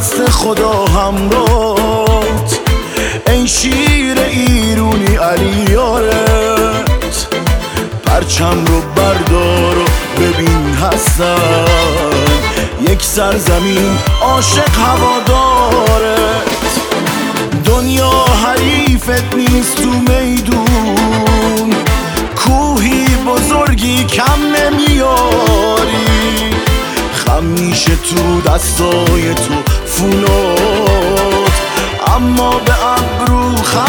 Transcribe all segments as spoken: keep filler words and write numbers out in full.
دست خدا همراهت، ای شیر ایرونی علی یارت. پرچم رو بردار و ببین هستن یک سرزمین عاشق هوادارت. دنیا حریفت نیست تو میدون، کوهی بزرگی کم نمیاری. خم میشه تو دستای تو فولاد، اما به ابرو خم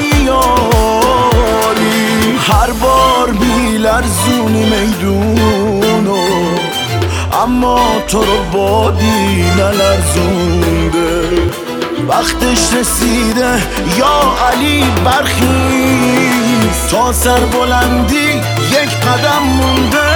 نمیاری. هر بار میلرزونی میدونو، اما تو رو بادی نلرزونده. وقتش رسیده یا علی برخیز، تا سر بلندی یک قدم مونده.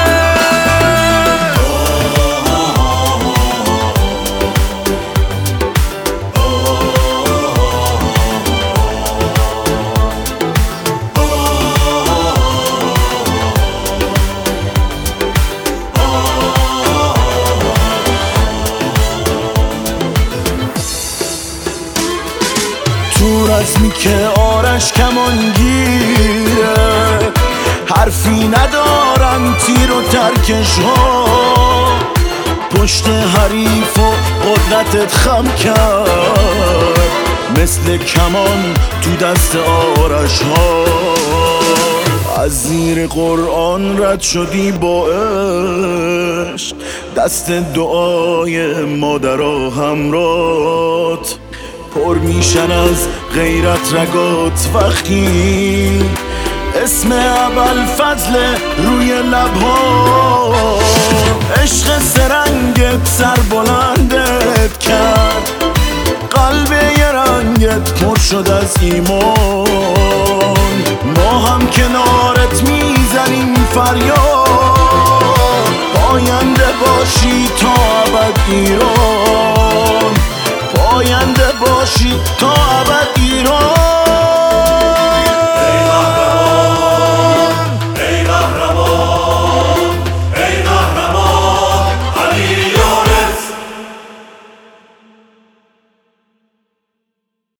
تو رزمی که آرش کمانگیره، حرفی ندارن تیر و ترکش ها. پشت حریف و قدرتت خم کرد، مثل کمان تو دست آرش ها. از زیر قرآن رد شدی با عشق، دست دعای مادرها همرات. پر میشن از غیرت رگات وقتی اسم ابوالفضل روی لبها. عشق سرنگت سر بلندت کرد، قلب یه رنگت پر شد از ایمان. ما هم کنارت میزنیم فریاد، پاینده باشی تا ابد ایران، پاینده باشی تا ابد.